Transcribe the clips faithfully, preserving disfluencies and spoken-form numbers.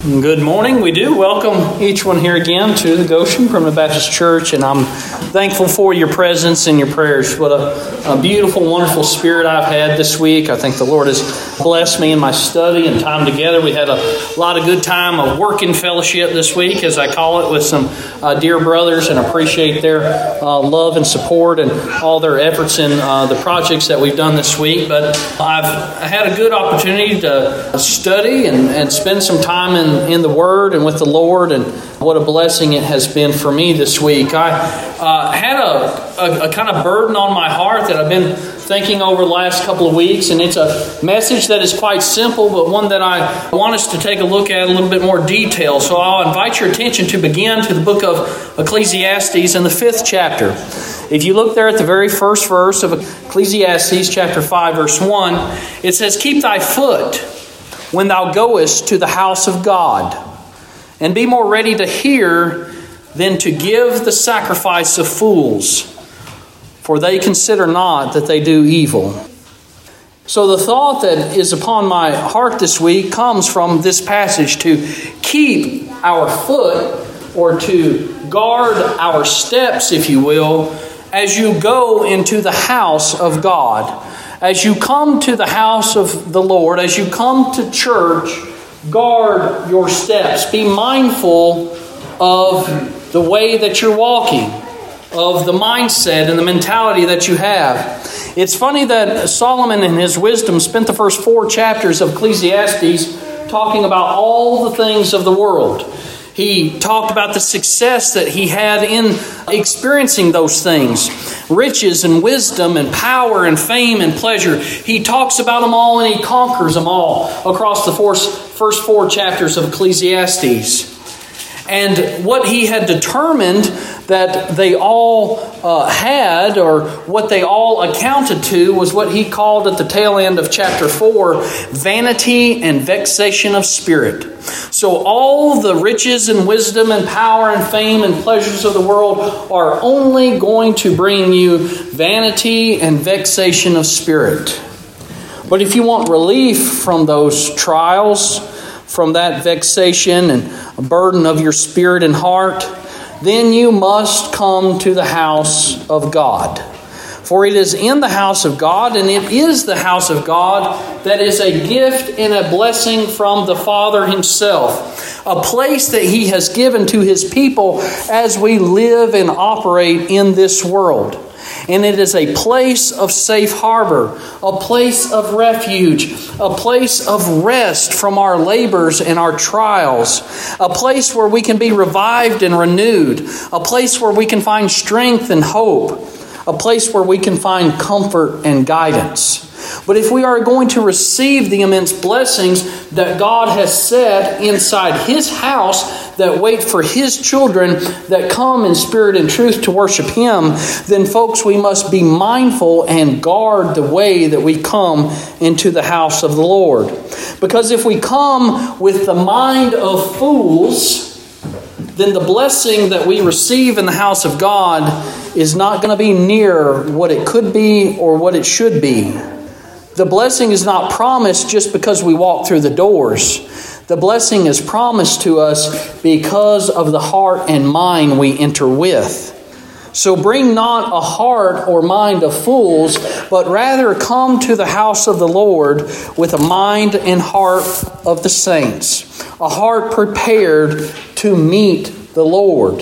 Good morning. We do welcome each one here again to the Goshen Primitive Baptist Church, and I'm thankful for your presence and your prayers. What a, a beautiful, wonderful spirit I've had this week. I think the Lord has blessed me in my study and time together. We had a lot of good time, a working fellowship this week, as I call it, with some uh, dear brothers, and appreciate their uh, love and support and all their efforts in uh, the projects that we've done this week. But I've had a good opportunity to study and, and spend some time in in the Word and with the Lord, and what a blessing it has been for me this week. I uh, had a, a, a kind of burden on my heart that I've been thinking over the last couple of weeks, and it's a message that is quite simple, but one that I want us to take a look at in a little bit more detail. So I'll invite your attention to begin to the book of Ecclesiastes in the fifth chapter. If you look there at the very first verse of Ecclesiastes chapter five, verse one, it says, "Keep thy foot when thou goest to the house of God, and be more ready to hear than to give the sacrifice of fools, for they consider not that they do evil." So the thought that is upon my heart this week comes from this passage, to keep our foot, or to guard our steps, if you will, as you go into the house of God. As you come to the house of the Lord, as you come to church, guard your steps. Be mindful of the way that you're walking, of the mindset and the mentality that you have. It's funny that Solomon in his wisdom spent the first four chapters of Ecclesiastes talking about all the things of the world. He talked about the success that he had in experiencing those things. Riches and wisdom and power and fame and pleasure. He talks about them all and he conquers them all across the first four chapters of Ecclesiastes. And what he had determined that they all uh, had, or what they all accounted to, was what he called at the tail end of chapter four, vanity and vexation of spirit. So all the riches and wisdom and power and fame and pleasures of the world are only going to bring you vanity and vexation of spirit. But if you want relief from those trials, from that vexation and a burden of your spirit and heart, then you must come to the house of God. For it is in the house of God, and it is the house of God that is a gift and a blessing from the Father Himself. A place that He has given to His people as we live and operate in this world. And it is a place of safe harbor, a place of refuge, a place of rest from our labors and our trials, a place where we can be revived and renewed, a place where we can find strength and hope, a place where we can find comfort and guidance. But if we are going to receive the immense blessings that God has set inside His house that wait for His children that come in spirit and truth to worship Him, then folks, we must be mindful and guard the way that we come into the house of the Lord. Because if we come with the mind of fools, then the blessing that we receive in the house of God is not going to be near what it could be or what it should be. The blessing is not promised just because we walk through the doors. The blessing is promised to us because of the heart and mind we enter with. So bring not a heart or mind of fools, but rather come to the house of the Lord with a mind and heart of the saints. A heart prepared to meet the Lord.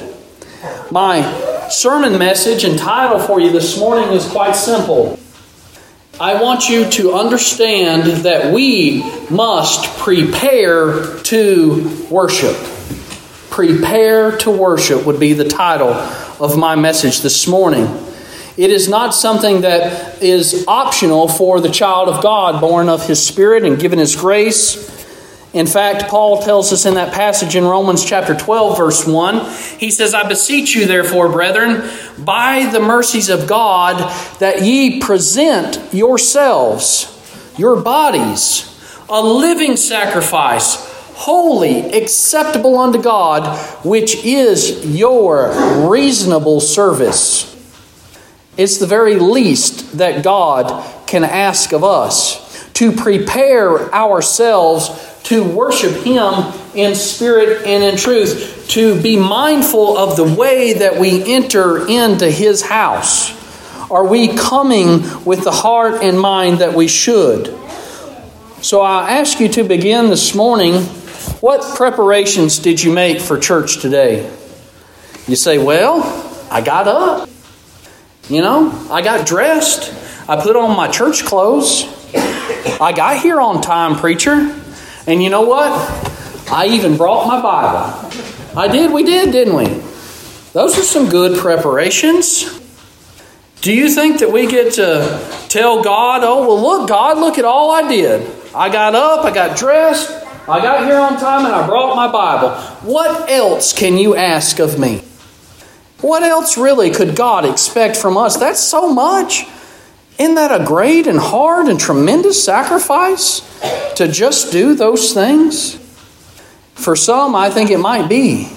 My sermon message and title for you this morning is quite simple. I want you to understand that we must prepare to worship. Prepare to worship would be the title of my message this morning. It is not something that is optional for the child of God, born of His Spirit and given His grace. In fact, Paul tells us in that passage in Romans chapter twelve, verse one, he says, "I beseech you, therefore, brethren, by the mercies of God, that ye present yourselves, your bodies, a living sacrifice, holy, acceptable unto God, which is your reasonable service." It's the very least that God can ask of us, to prepare ourselves to worship Him in spirit and in truth, to be mindful of the way that we enter into His house. Are we coming with the heart and mind that we should? So I ask you to begin this morning. What preparations did you make for church today? You say, well, I got up. You know, I got dressed. I put on my church clothes. I got here on time, preacher. And you know what? I even brought my Bible. I did, we did, didn't we? Those are some good preparations. Do you think that we get to tell God, oh, well, look, God, look at all I did. I got up, I got dressed, I got here on time, and I brought my Bible. What else can you ask of me? What else really could God expect from us? That's so much. Isn't that a great and hard and tremendous sacrifice to just do those things? For some, I think it might be.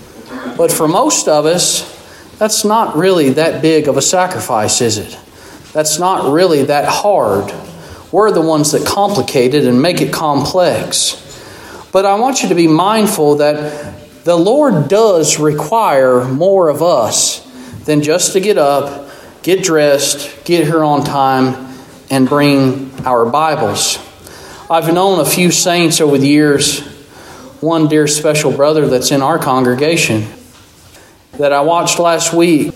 But for most of us, that's not really that big of a sacrifice, is it? That's not really that hard. We're the ones that complicate it and make it complex. But I want you to be mindful that the Lord does require more of us than just to get up, get dressed, get here on time, and bring our Bibles. I've known a few saints over the years, one dear special brother that's in our congregation, that I watched last week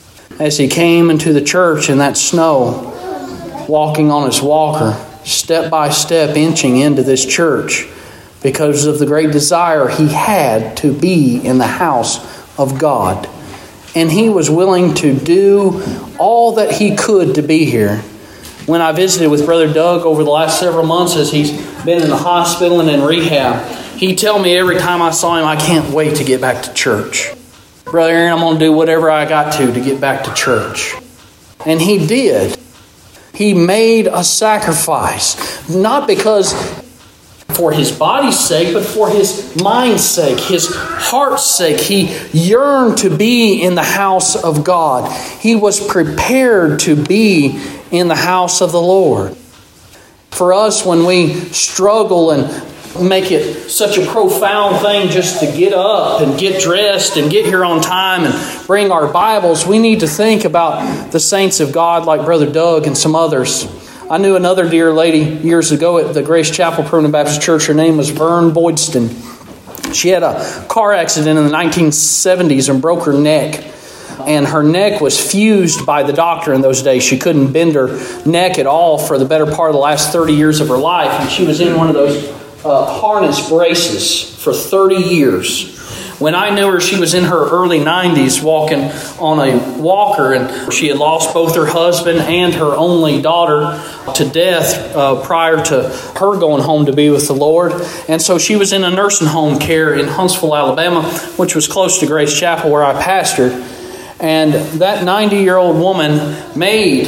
as he came into the church in that snow, walking on his walker, step by step inching into this church because of the great desire he had to be in the house of God. And he was willing to do all that he could to be here. When I visited with Brother Doug over the last several months as he's been in the hospital and in rehab, he'd tell me every time I saw him, I can't wait to get back to church. Brother Aaron, I'm going to do whatever I got to to get back to church. And he did. He made a sacrifice. Not because for his body's sake, but for his mind's sake, his heart's sake. He yearned to be in the house of God. He was prepared to be in the house of the Lord. For us, when we struggle and make it such a profound thing just to get up and get dressed and get here on time and bring our Bibles, we need to think about the saints of God like Brother Doug and some others. I knew another dear lady years ago at the Grace Chapel Permanent Baptist Church. Her name was Vern Boydston. She had a car accident in the nineteen seventies and broke her neck. And her neck was fused by the doctor in those days. She couldn't bend her neck at all for the better part of the last thirty years of her life. And she was in one of those uh, harness braces for thirty years. When I knew her, she was in her early nineties walking on a walker, and she had lost both her husband and her only daughter to death uh, prior to her going home to be with the Lord. And so she was in a nursing home care in Huntsville, Alabama, which was close to Grace Chapel where I pastored. And that ninety-year-old woman made,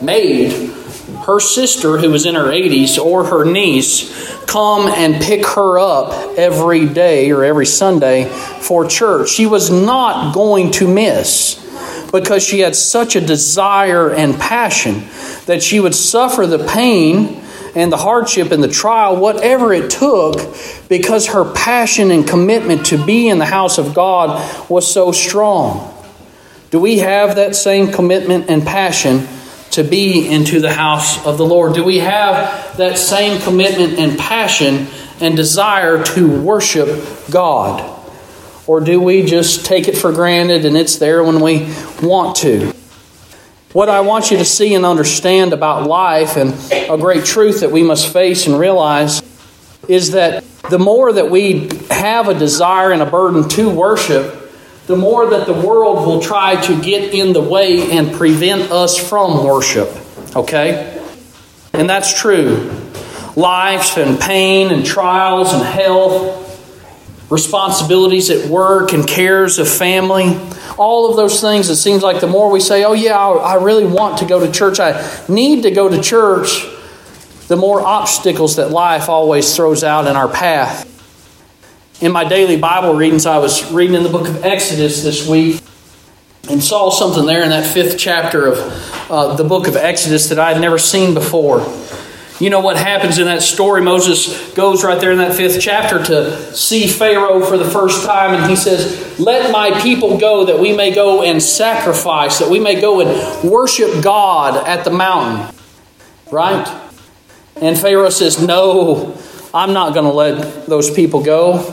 made her sister, who was in her eighties, or her niece, come and pick her up every day or every Sunday for church. She was not going to miss because she had such a desire and passion that she would suffer the pain and the hardship and the trial, whatever it took, because her passion and commitment to be in the house of God was so strong. Do we have that same commitment and passion to be into the house of the Lord? Do we have that same commitment and passion and desire to worship God? Or do we just take it for granted and it's there when we want to? What I want you to see and understand about life, and a great truth that we must face and realize, is that the more that we have a desire and a burden to worship, the more that the world will try to get in the way and prevent us from worship. Okay? And that's true. Life and pain and trials and health, responsibilities at work and cares of family, all of those things, it seems like the more we say, oh yeah, I really want to go to church, I need to go to church, the more obstacles that life always throws out in our path. In my daily Bible readings, I was reading in the book of Exodus this week and saw something there in that fifth chapter of uh, the book of Exodus that I had never seen before. You know what happens in that story? Moses goes right there in that fifth chapter to see Pharaoh for the first time, and he says, "Let my people go that we may go and sacrifice, that we may go and worship God at the mountain." Right? And Pharaoh says, "No, I'm not going to let those people go.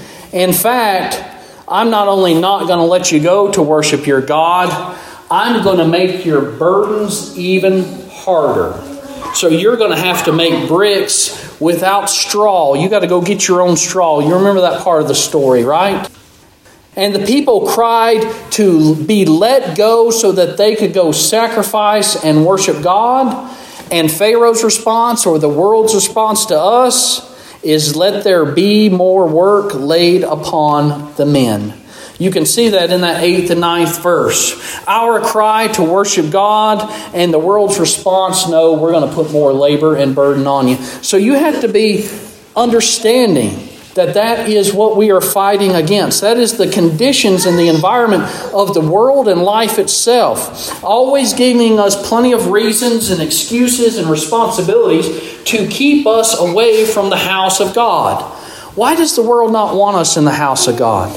In fact, I'm not only not going to let you go to worship your God, I'm going to make your burdens even harder. So you're going to have to make bricks without straw. You got to go get your own straw." You remember that part of the story, right? And the people cried to be let go so that they could go sacrifice and worship God. And Pharaoh's response, or the world's response to us, is let there be more work laid upon the men. You can see that in that eighth and ninth verse. Our cry to worship God, and the world's response, no, we're going to put more labor and burden on you. So you have to be understanding that that is what we are fighting against. That is the conditions and the environment of the world and life itself. Always giving us plenty of reasons and excuses and responsibilities to keep us away from the house of God. Why does the world not want us in the house of God?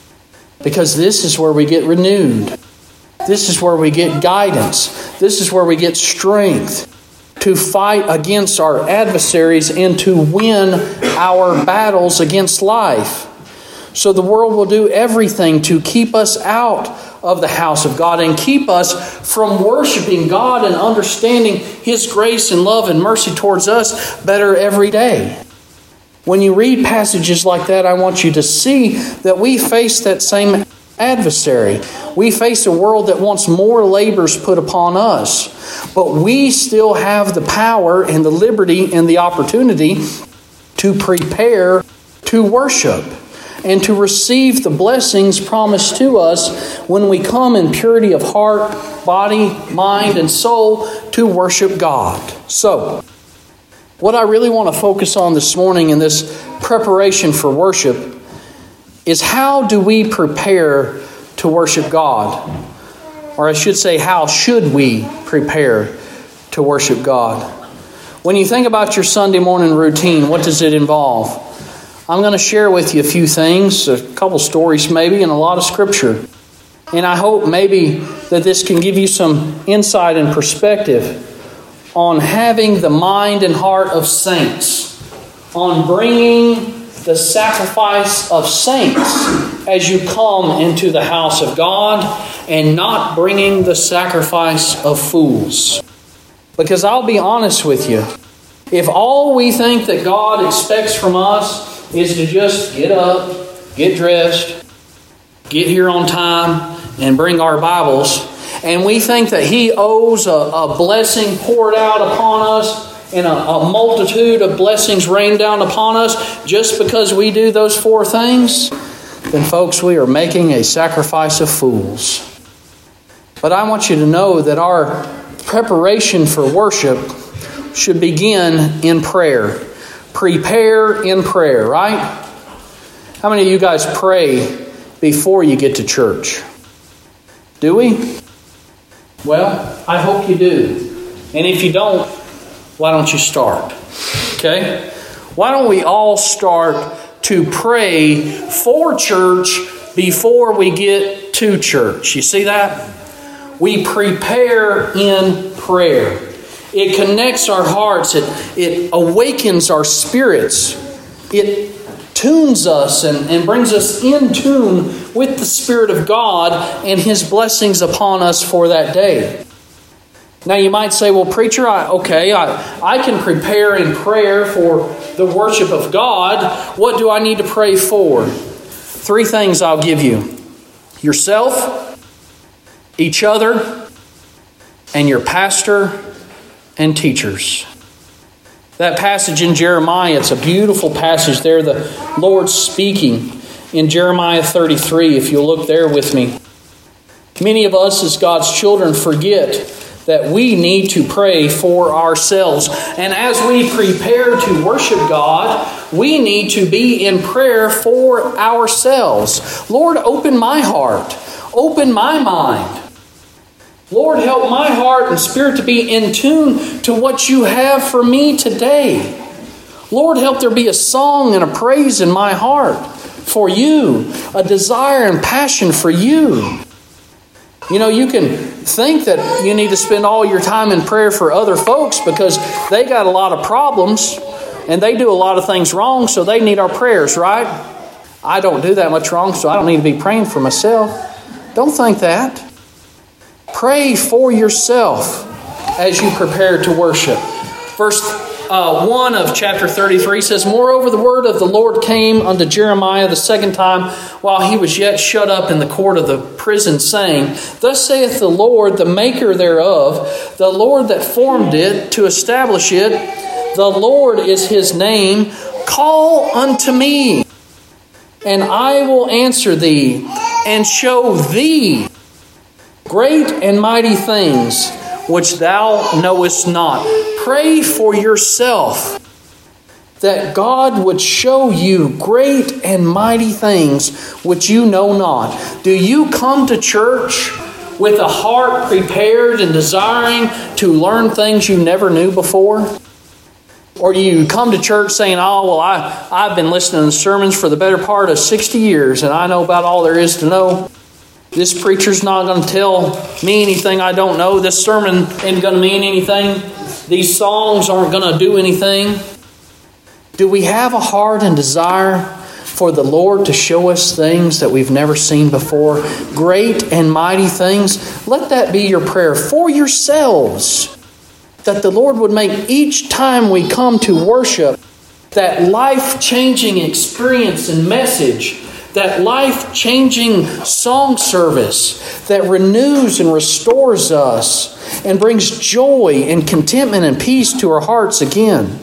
Because this is where we get renewed. This is where we get guidance. This is where we get strength to fight against our adversaries and to win our battles against life. So the world will do everything to keep us out of the house of God and keep us from worshiping God and understanding His grace and love and mercy towards us better every day. When you read passages like that, I want you to see that we face that same adversary. We face a world that wants more labors put upon us. But we still have the power and the liberty and the opportunity to prepare to worship and to receive the blessings promised to us when we come in purity of heart, body, mind, and soul to worship God. So, what I really want to focus on this morning in this preparation for worship is how do we prepare to worship God? Or I should say, how should we prepare to worship God? When you think about your Sunday morning routine, what does it involve? I'm going to share with you a few things, a couple stories maybe, and a lot of scripture. And I hope maybe that this can give you some insight and perspective on having the mind and heart of saints, on bringing the sacrifice of saints as you come into the house of God, and not bringing the sacrifice of fools. Because I'll be honest with you, if all we think that God expects from us is to just get up, get dressed, get here on time, and bring our Bibles, and we think that He owes a, a blessing poured out upon us and a, a multitude of blessings rained down upon us just because we do those four things, then folks, we are making a sacrifice of fools. But I want you to know that our preparation for worship should begin in prayer. Prepare in prayer, right? How many of you guys pray before you get to church? Do we? Well, I hope you do. And if you don't, why don't you start? Okay? Why don't we all start to pray for church before we get to church? You see that? We prepare in prayer. It connects our hearts. It, it awakens our spirits. It tunes us and, and brings us in tune with the Spirit of God and His blessings upon us for that day. Now you might say, well, preacher, I, okay, I, I can prepare in prayer for the worship of God. What do I need to pray for? Three things I'll give you. Yourself, each other, and your pastor and teachers. That passage in Jeremiah, it's a beautiful passage there. The Lord's speaking in Jeremiah thirty-three, if you'll look there with me. Many of us as God's children forget that we need to pray for ourselves. And as we prepare to worship God, we need to be in prayer for ourselves. Lord, open my heart. Open my mind. Lord, help my heart and spirit to be in tune to what you have for me today. Lord, help there be a song and a praise in my heart for you, a desire and passion for you. You know, you can think that you need to spend all your time in prayer for other folks because they got a lot of problems and they do a lot of things wrong, so they need our prayers, right? I don't do that much wrong, so I don't need to be praying for myself. Don't think that. Pray for yourself as you prepare to worship. Verse uh, one of chapter thirty-three says, Moreover, the word of the Lord came unto Jeremiah the second time while he was yet shut up in the court of the prison, saying, Thus saith the Lord, the maker thereof, the Lord that formed it to establish it, the Lord is his name. Call unto me, and I will answer thee, and show thee great and mighty things which thou knowest not. Pray for yourself that God would show you great and mighty things which you know not. Do you come to church with a heart prepared and desiring to learn things you never knew before? Or do you come to church saying, oh, well, I, I've been listening to sermons for the better part of sixty years and I know about all there is to know. This preacher's not going to tell me anything I don't know. This sermon ain't going to mean anything. These songs aren't going to do anything. Do we have a heart and desire for the Lord to show us things that we've never seen before? Great and mighty things. Let that be your prayer for yourselves. That the Lord would make each time we come to worship that life-changing experience and message, that life-changing song service that renews and restores us and brings joy and contentment and peace to our hearts again.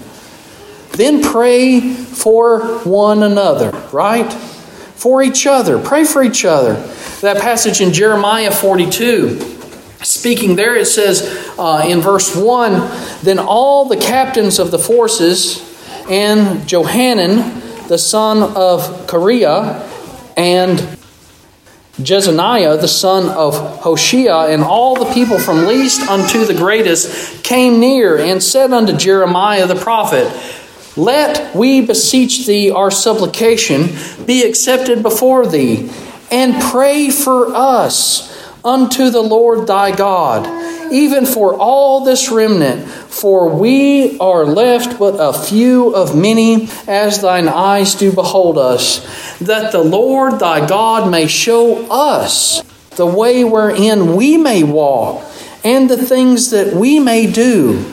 Then pray for one another, right? For each other. Pray for each other. That passage in Jeremiah forty-two, speaking there, it says uh, in verse one, Then all the captains of the forces and Johanan, the son of Kareah, and Jezaniah, the son of Hoshea, and all the people from least unto the greatest came near and said unto Jeremiah the prophet, Let we beseech thee our supplication be accepted before thee, and pray for us unto the Lord thy God, even for all this remnant, for we are left but a few of many, as thine eyes do behold us, that the Lord thy God may show us the way wherein we may walk, and the things that we may do.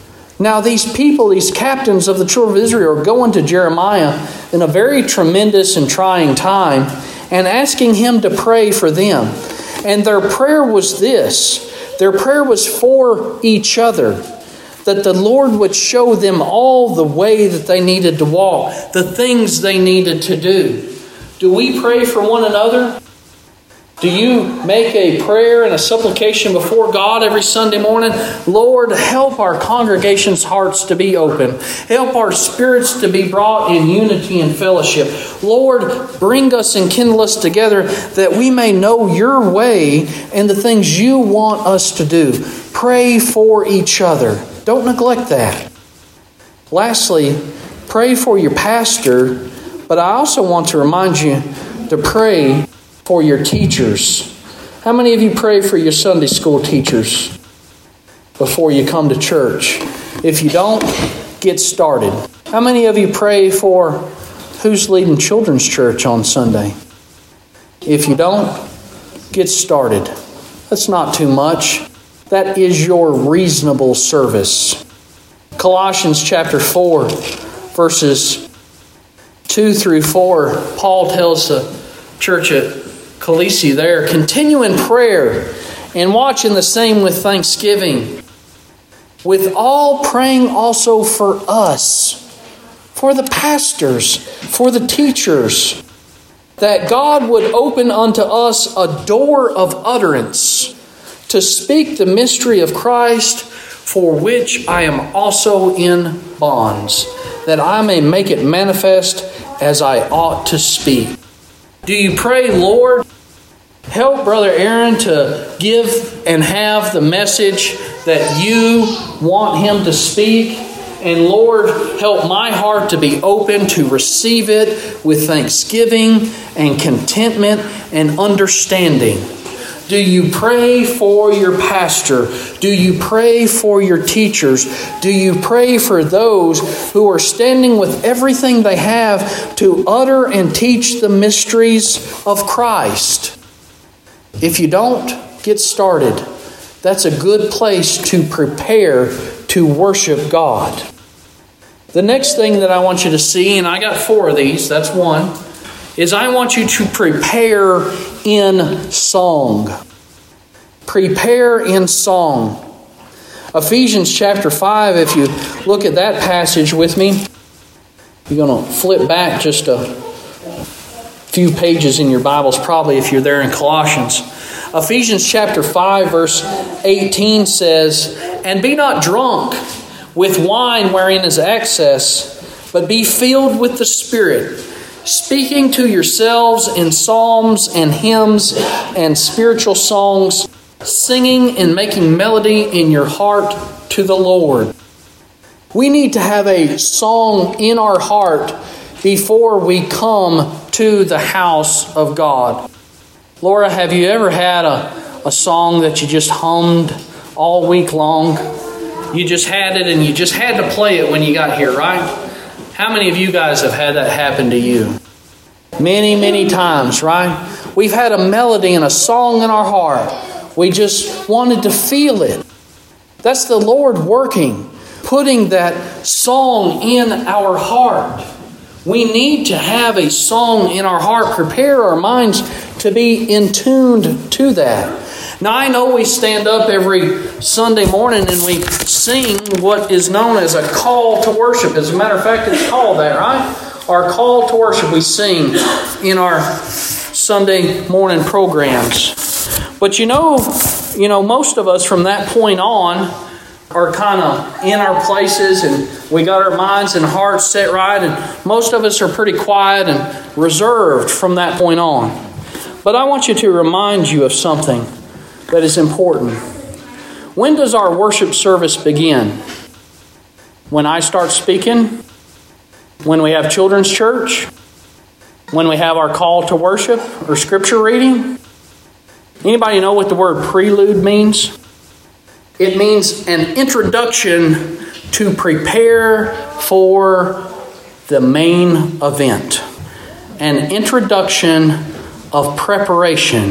Now these people, these captains of the children of Israel, are going to Jeremiah in a very tremendous and trying time and asking him to pray for them. And their prayer was this. Their prayer was for each other, that the Lord would show them all the way that they needed to walk, the things they needed to do. Do we pray for one another? Do you make a prayer and a supplication before God every Sunday morning? Lord, help our congregation's hearts to be open. Help our spirits to be brought in unity and fellowship. Lord, bring us and kindle us together that we may know your way and the things you want us to do. Pray for each other. Don't neglect that. Lastly, pray for your pastor, but I also want to remind you to pray for your teachers. How many of you pray for your Sunday school teachers before you come to church? If you don't, get started. How many of you pray for who's leading children's church on Sunday? If you don't, get started. That's not too much. That is your reasonable service. Colossians chapter four, verses two through four, Paul tells the church at Colossae there, continue in prayer and watch in the same with thanksgiving, with all praying also for us, for the pastors, for the teachers, that God would open unto us a door of utterance to speak the mystery of Christ, for which I am also in bonds, that I may make it manifest as I ought to speak. Do you pray, Lord, Help Brother Aaron to give and have the message that you want him to speak. And Lord, help my heart to be open to receive it with thanksgiving and contentment and understanding. Do you pray for your pastor? Do you pray for your teachers? Do you pray for those who are standing with everything they have to utter and teach the mysteries of Christ? If you don't, get started. That's a good place to prepare to worship God. The next thing that I want you to see, and I got four of these, that's one, is I want you to prepare in song. Prepare in song. Ephesians chapter five, if you look at that passage with me, you're going to flip back just a few pages in your Bibles, probably if you're there in Colossians. Ephesians chapter five, verse eighteen says, "And be not drunk with wine wherein is excess, but be filled with the Spirit, speaking to yourselves in psalms and hymns and spiritual songs, singing and making melody in your heart to the Lord." We need to have a song in our heart before we come to the house of God. Laura, have you ever had a, a song that you just hummed all week long? You just had it and you just had to play it when you got here, right? How many of you guys have had that happen to you? Many, many times, right? We've had a melody and a song in our heart. We just wanted to feel it. That's the Lord working, putting that song in our heart. We need to have a song in our heart, prepare our minds to be in tuned to that. Now, I know we stand up every Sunday morning and we sing what is known as a call to worship. As a matter of fact, it's called that, right? Our call to worship we sing in our Sunday morning programs. But you know, you know, most of us from that point on are kind of in our places and we got our minds and hearts set right, and most of us are pretty quiet and reserved from that point on. But I want you to remind you of something that is important. When does our worship service begin? When I start speaking? When we have children's church? When we have our call to worship or scripture reading? Anybody know what the word prelude means? It means an introduction to prepare for the main event. An introduction of preparation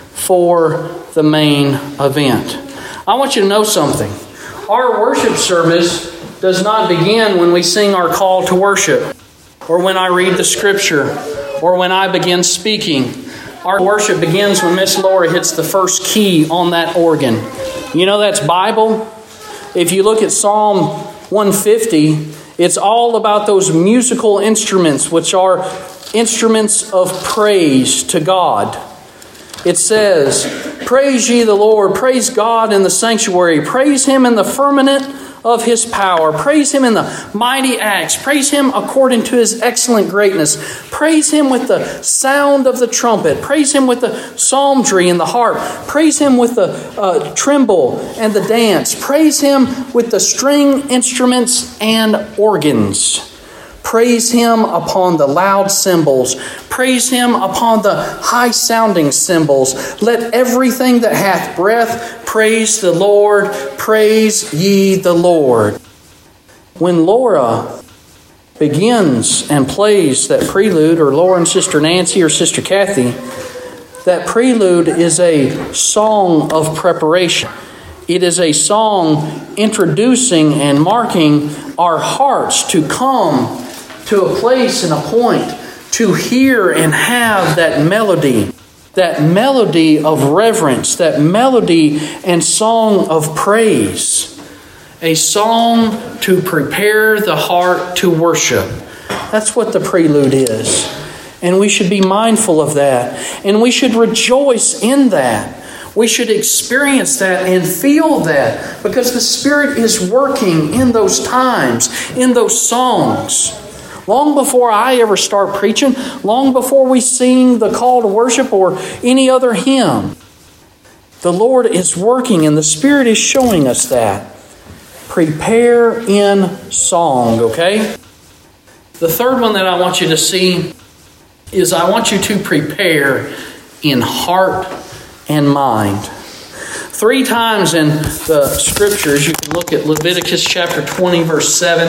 for the main event. I want you to know something. Our worship service does not begin when we sing our call to worship, or when I read the scripture, or when I begin speaking. Our worship begins when Miss Laura hits the first key on that organ. You know that's Bible. If you look at Psalm one fifty, it's all about those musical instruments, which are instruments of praise to God. It says, "Praise ye the Lord, praise God in the sanctuary, praise Him in the firmament of His power, praise Him in the mighty acts, praise Him according to His excellent greatness, praise Him with the sound of the trumpet, praise Him with the psalmody and the harp, praise Him with the uh, tremble and the dance, praise Him with the string instruments and organs. Praise Him upon the loud cymbals. Praise Him upon the high-sounding cymbals. Let everything that hath breath praise the Lord. Praise ye the Lord." When Laura begins and plays that prelude, or Laura and Sister Nancy or Sister Kathy, that prelude is a song of preparation. It is a song introducing and marking our hearts to come to a place and a point to hear and have that melody, that melody of reverence, that melody and song of praise. A song to prepare the heart to worship. That's what the prelude is. And we should be mindful of that. And we should rejoice in that. We should experience that and feel that, because the Spirit is working in those times, in those songs. Long before I ever start preaching, long before we sing the call to worship or any other hymn, the Lord is working and the Spirit is showing us that. Prepare in song, okay? The third one that I want you to see is I want you to prepare in heart and mind. Three times in the Scriptures, you can look at Leviticus chapter twenty, verse seven,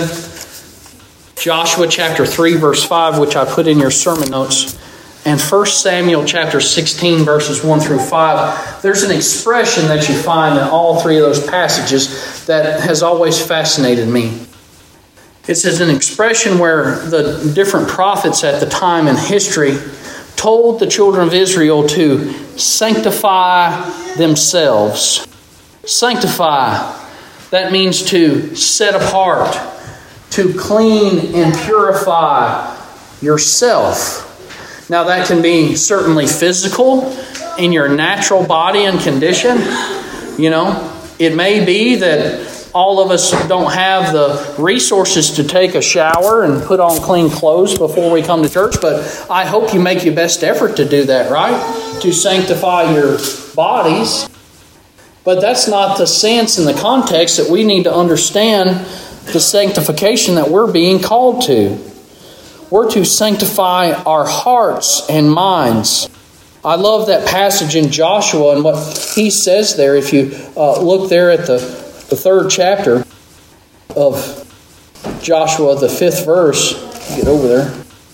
Joshua chapter three, verse five, which I put in your sermon notes, and First Samuel chapter sixteen, verses one through five. There's an expression that you find in all three of those passages that has always fascinated me. It says an expression where the different prophets at the time in history told the children of Israel to sanctify themselves. Sanctify, that means to set apart, to clean and purify yourself. Now that can be certainly physical in your natural body and condition. You know, it may be that all of us don't have the resources to take a shower and put on clean clothes before we come to church, but I hope you make your best effort to do that, right? To sanctify your bodies. But that's not the sense and the context that we need to understand the sanctification that we're being called to. We're to sanctify our hearts and minds. I love that passage in Joshua and what he says there. If you uh, look there at the The third chapter of Joshua, the fifth verse. Get over there.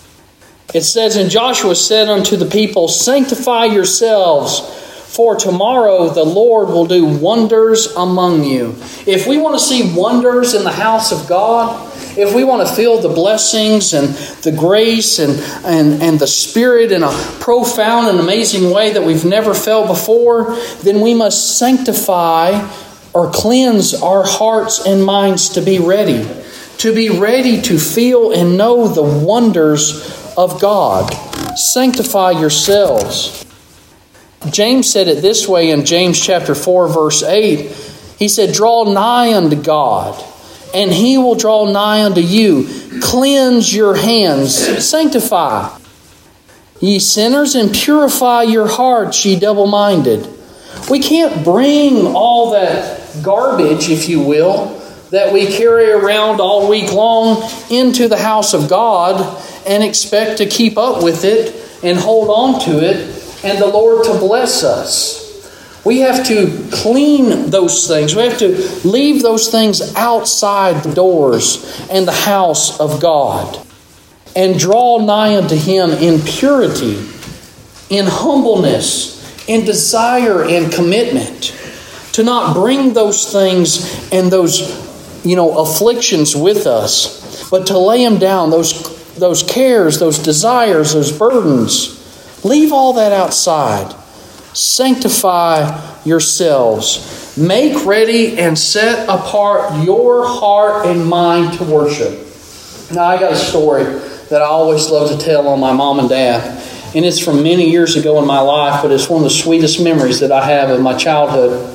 It says, "And Joshua said unto the people, Sanctify yourselves, for tomorrow the Lord will do wonders among you." If we want to see wonders in the house of God, if we want to feel the blessings and the grace and, and, and the Spirit in a profound and amazing way that we've never felt before, then we must sanctify or cleanse our hearts and minds to be ready. To be ready to feel and know the wonders of God. Sanctify yourselves. James said it this way in James chapter four, verse eight. He said, "Draw nigh unto God, and He will draw nigh unto you. Cleanse your hands, sanctify. Ye sinners, and purify your hearts, ye double-minded." We can't bring all that garbage, if you will, that we carry around all week long into the house of God and expect to keep up with it and hold on to it and the Lord to bless us. We have to clean those things. We have to leave those things outside the doors and the house of God and draw nigh unto Him in purity, in humbleness, in desire and commitment. To not bring those things and those, you know, afflictions with us, but to lay them down, those, those cares, those desires, those burdens. Leave all that outside. Sanctify yourselves. Make ready and set apart your heart and mind to worship. Now, I got a story that I always love to tell on my mom and dad. And it's from many years ago in my life, but it's one of the sweetest memories that I have of my childhood.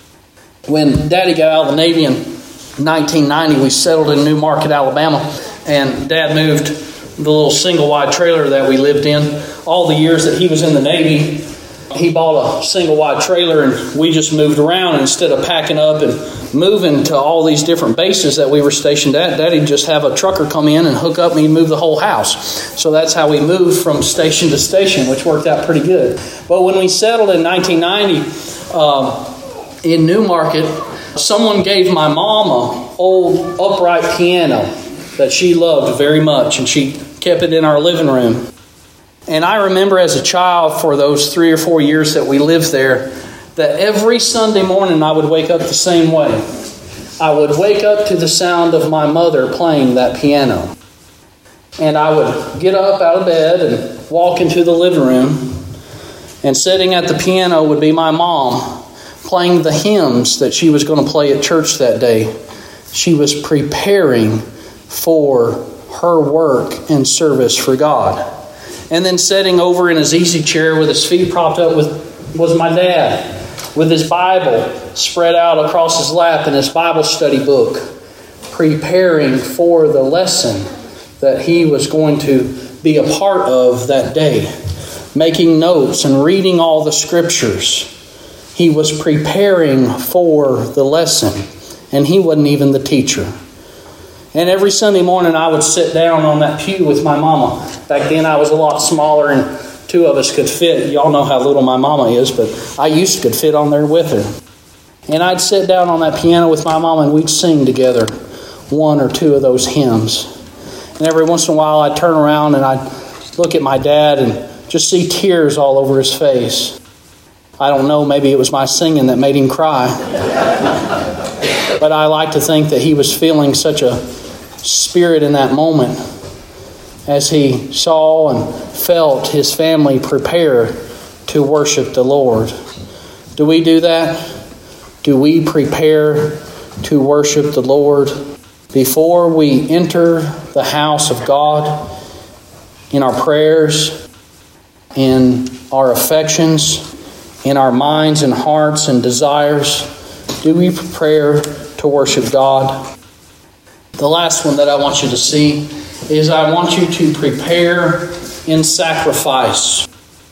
When Daddy got out of the Navy in nineteen ninety, we settled in New Market, Alabama, and Dad moved the little single-wide trailer that we lived in. All the years that he was in the Navy, he bought a single-wide trailer, and we just moved around. And instead of packing up and moving to all these different bases that we were stationed at, Daddy'd just have a trucker come in and hook up and he'd move the whole house. So that's how we moved from station to station, which worked out pretty good. But when we settled in nineteen ninety, um, in New Market, someone gave my mom an old upright piano that she loved very much, and she kept it in our living room. And I remember as a child, for those three or four years that we lived there, that every Sunday morning I would wake up the same way. I would wake up to the sound of my mother playing that piano. And I would get up out of bed and walk into the living room, and sitting at the piano would be my mom, playing the hymns that she was going to play at church that day. She was preparing for her work and service for God. And then sitting over in his easy chair with his feet propped up with, was my dad, with his Bible spread out across his lap and his Bible study book, preparing for the lesson that he was going to be a part of that day, making notes and reading all the scriptures. He was preparing for the lesson, and he wasn't even the teacher. And every Sunday morning I would sit down on that pew with my mama. Back then I was a lot smaller and two of us could fit. Y'all know how little my mama is, but I used to could fit on there with her. And I'd sit down on that piano with my mama and we'd sing together one or two of those hymns. And every once in a while I'd turn around and I'd look at my dad and just see tears all over his face. I don't know, maybe it was my singing that made him cry. But I like to think that he was feeling such a spirit in that moment as he saw and felt his family prepare to worship the Lord. Do we do that? Do we prepare to worship the Lord before we enter the house of God in our prayers, in our affections, in our minds and hearts and desires? Do we prepare to worship God? The last one that I want you to see is I want you to prepare in sacrifice.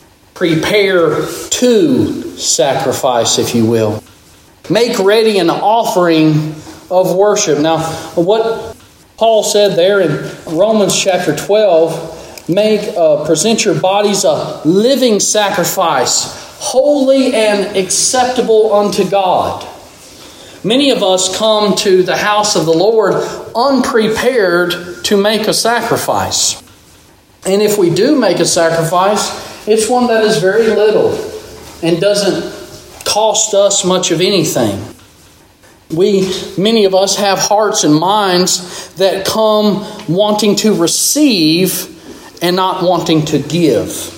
Prepare to sacrifice, if you will. Make ready an offering of worship. Now, what Paul said there in Romans chapter twelve, make uh, present your bodies a living sacrifice, holy and acceptable unto God. Many of us come to the house of the Lord unprepared to make a sacrifice. And if we do make a sacrifice, it's one that is very little and doesn't cost us much of anything. We, many of us have hearts and minds that come wanting to receive and not wanting to give.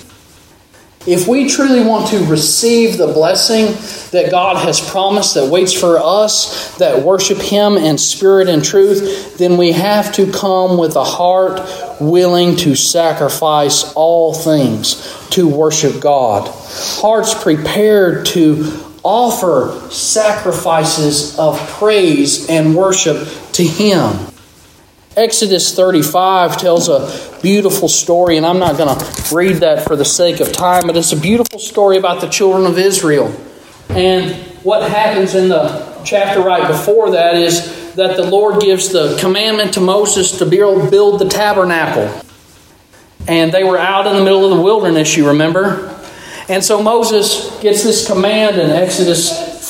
If we truly want to receive the blessing that God has promised that waits for us, that worship Him in spirit and truth, then we have to come with a heart willing to sacrifice all things to worship God. Hearts prepared to offer sacrifices of praise and worship to Him. Exodus thirty-five tells a beautiful story, and I'm not going to read that for the sake of time, but it's a beautiful story about the children of Israel. And what happens in the chapter right before that is that the Lord gives the commandment to Moses to build, build the tabernacle. And they were out in the middle of the wilderness, you remember? And so Moses gets this command in Exodus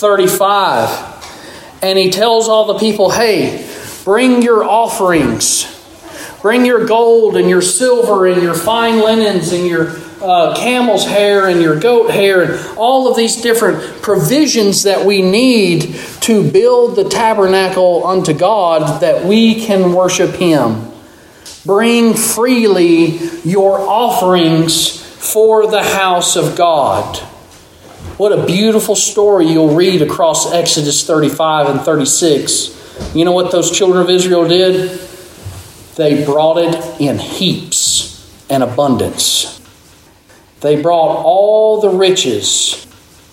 thirty-five. And he tells all the people, hey, bring your offerings. Bring your gold and your silver and your fine linens and your uh, camel's hair and your goat hair and all of these different provisions that we need to build the tabernacle unto God that we can worship Him. Bring freely your offerings for the house of God. What a beautiful story you'll read across Exodus thirty-five and thirty-six. You know what those children of Israel did? They brought it in heaps and abundance. They brought all the riches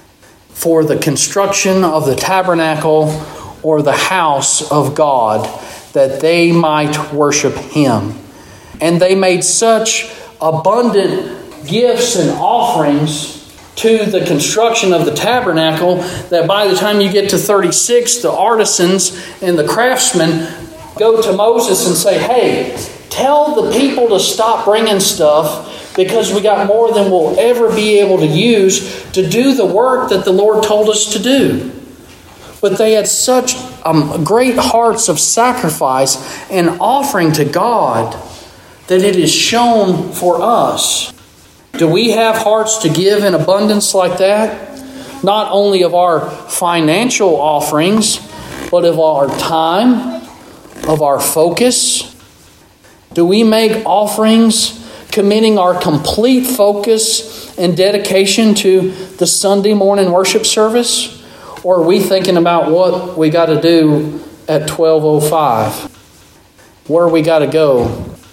for the construction of the tabernacle or the house of God that they might worship Him. And they made such abundant gifts and offerings to the construction of the tabernacle that by the time you get to thirty-six, the artisans and the craftsmen go to Moses and say, hey, tell the people to stop bringing stuff because we got more than we'll ever be able to use to do the work that the Lord told us to do. But they had such um, great hearts of sacrifice and offering to God that it is shown for us. Do we have hearts to give in abundance like that? Not only of our financial offerings, but of our time, of our focus? Do we make offerings committing our complete focus and dedication to the Sunday morning worship service? Or are we thinking about what we got to do at twelve oh five? Where we got to go?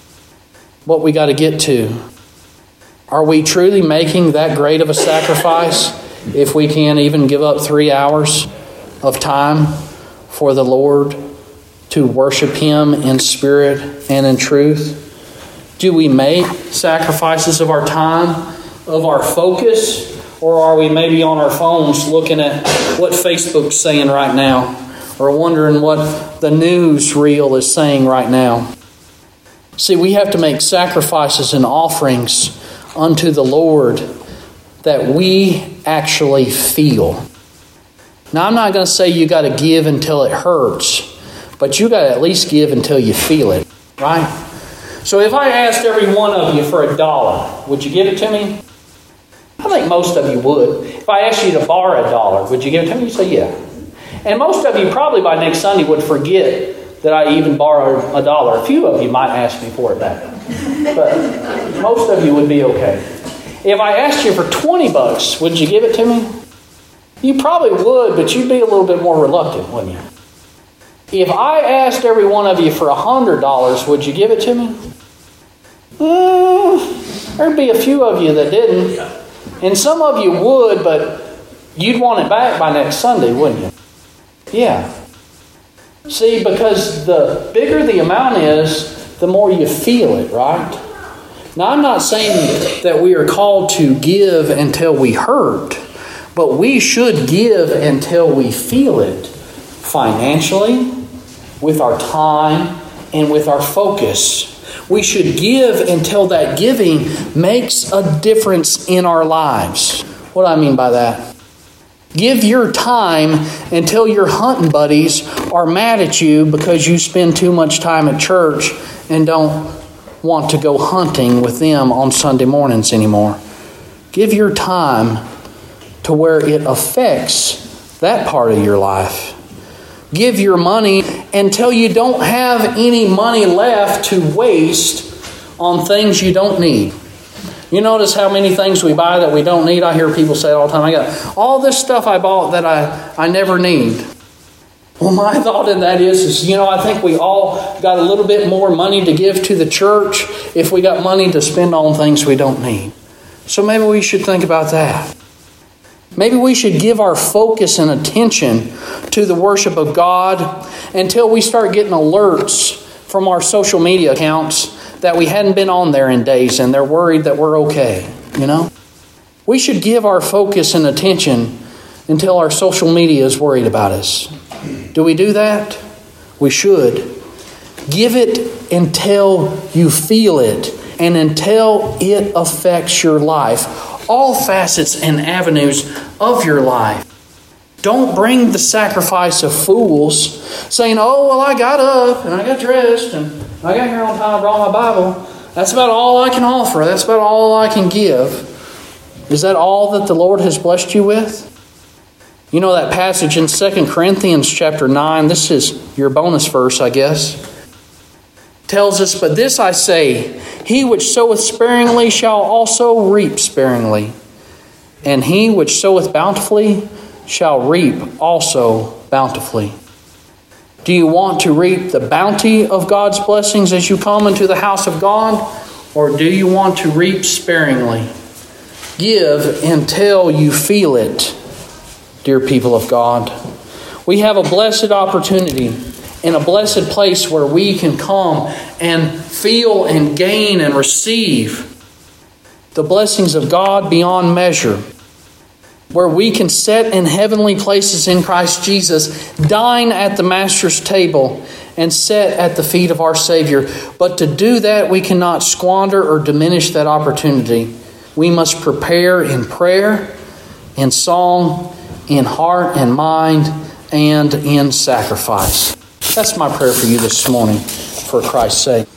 What we got to get to? Are we truly making that great of a sacrifice if we can't even give up three hours of time for the Lord to worship Him in spirit and in truth? Do we make sacrifices of our time, of our focus, or are we maybe on our phones looking at what Facebook's saying right now, or wondering what the news reel is saying right now? See, we have to make sacrifices and offerings unto the Lord that we actually feel. Now, I'm not going to say you got to give until it hurts, but you got to at least give until you feel it, right? So if I asked every one of you for a dollar, would you give it to me? I think most of you would. If I asked you to borrow a dollar, would you give it to me? You'd say, yeah. And most of you probably by next Sunday would forget that I even borrowed a dollar. A few of you might ask me for it back. But most of you would be okay. If I asked you for twenty bucks, would you give it to me? You probably would, but you'd be a little bit more reluctant, wouldn't you? If I asked every one of you for one hundred dollars, would you give it to me? Mm, there'd be a few of you that didn't. And some of you would, but you'd want it back by next Sunday, wouldn't you? Yeah. See, because the bigger the amount is, the more you feel it, right? Now, I'm not saying that we are called to give until we hurt, but we should give until we feel it financially, with our time, and with our focus. We should give until that giving makes a difference in our lives. What do I mean by that? Give your time until your hunting buddies are mad at you because you spend too much time at church and don't want to go hunting with them on Sunday mornings anymore. Give your time to where it affects that part of your life. Give your money until you don't have any money left to waste on things you don't need. You notice how many things we buy that we don't need? I hear people say all the time, I got all this stuff I bought that I, I never need. Well, my thought in that is, is, you know, I think we all got a little bit more money to give to the church if we got money to spend on things we don't need. So maybe we should think about that. Maybe we should give our focus and attention to the worship of God until we start getting alerts from our social media accounts that we hadn't been on there in days and they're worried that we're okay, you know? We should give our focus and attention until our social media is worried about us. Do we do that? We should. Give it until you feel it and until it affects your life. All facets and avenues of your life. Don't bring the sacrifice of fools saying, oh, well, I got up and I got dressed and I got here on time, I brought my Bible. That's about all I can offer. That's about all I can give. Is that all that the Lord has blessed you with? You know that passage in Second Corinthians chapter nine, this is your bonus verse, I guess, tells us, but this I say, he which soweth sparingly shall also reap sparingly, and he which soweth bountifully shall reap also bountifully. Do you want to reap the bounty of God's blessings as you come into the house of God? Or do you want to reap sparingly? Give until you feel it, dear people of God. We have a blessed opportunity in a blessed place where we can come and feel and gain and receive the blessings of God beyond measure, where we can sit in heavenly places in Christ Jesus, dine at the Master's table, and sit at the feet of our Savior. But to do that, we cannot squander or diminish that opportunity. We must prepare in prayer, in song, in heart and mind, and in sacrifice. That's my prayer for you this morning, for Christ's sake.